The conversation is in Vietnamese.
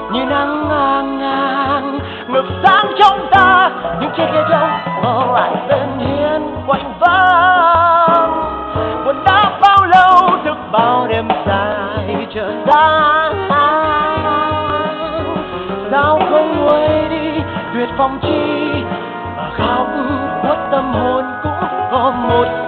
như nắng ngang ngang ngược sáng trong ta, những chiếc ghế trống mơ lại bên hiên quạnh vắng. Buồn đã bao lâu thức bao đêm dài chờ ra, sao không nguôi đi tuyệt vọng chi mà khóc khuất tâm hồn cũng có một